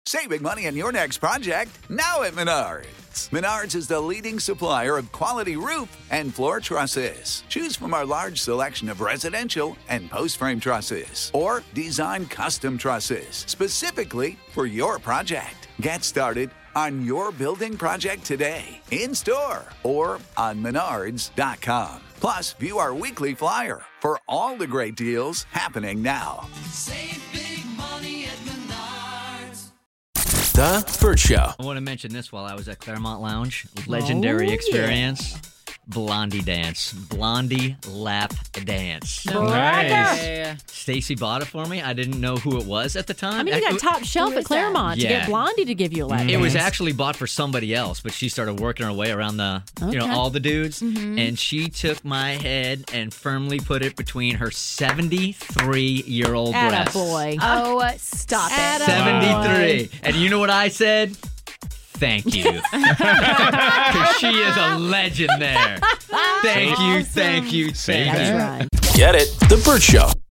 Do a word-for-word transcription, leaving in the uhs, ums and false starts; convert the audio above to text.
Saving money on your next project now at Menards. Menards is the leading supplier of quality roof and floor trusses. Choose from our large selection of residential and post-frame trusses or design custom trusses specifically for your project. Get started on your building project today, in-store or on menards dot com. Plus, view our weekly flyer for all the great deals happening now. Save big money at Menards. The Burt Show. I want to mention this while I was at Claremont Lounge. Legendary Oh, experience. Blondie dance. Blondie lap dance. Nice. Stacy bought it for me. I didn't know who it was at the time. I mean, you got top shelf at Claremont to Yeah. get Blondie to give you a lap It was dance. actually bought for somebody else, but she started working her way around the, you know, Okay. all the dudes. Mhm. And she took my head and firmly put it between her seventy-three-year-old breasts. Attaboy. Oh, stop it. seventy-three. And you know what I said? Thank you. Because she is a legend there. Thank you, thank you, thank you. Get it? The Burt Show.